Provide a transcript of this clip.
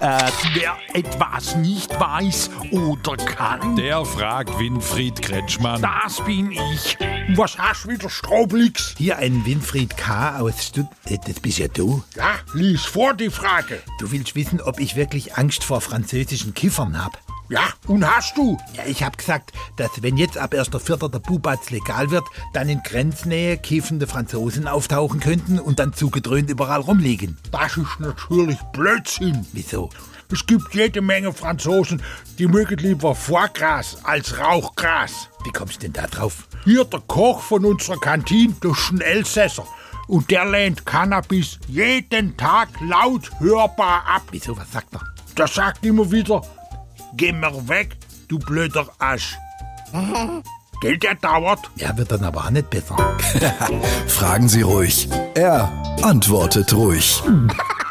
Wer etwas nicht weiß oder kann, Der fragt Winfried Kretschmann. das bin ich. Was hast du wieder, Stroblix? Hier ein Winfried K. aus Stuttgart. Das bist ja du. Ja, lies vor die Frage. Du willst wissen, ob ich wirklich Angst vor französischen Kiffern hab. Ja, und hast du? Ja, ich hab gesagt, dass wenn jetzt ab 1.4. der Bubatz legal wird, dann in Grenznähe kiffende Franzosen auftauchen könnten und dann zugedröhnt überall rumliegen. Das ist natürlich Blödsinn. Wieso? Es gibt jede Menge Franzosen, die mögen lieber Foie-Gras als Rauchgras. Wie kommst du denn da drauf? Hier der Koch von unserer Kantine, das ist ein Elsässer. Und der lehnt Cannabis jeden Tag laut hörbar ab. Wieso, was sagt er? Der sagt immer wieder, geh mir weg, du blöder Asch. Gell, der dauert. Ja, wird dann aber auch nicht besser. Fragen Sie ruhig. Er antwortet ruhig.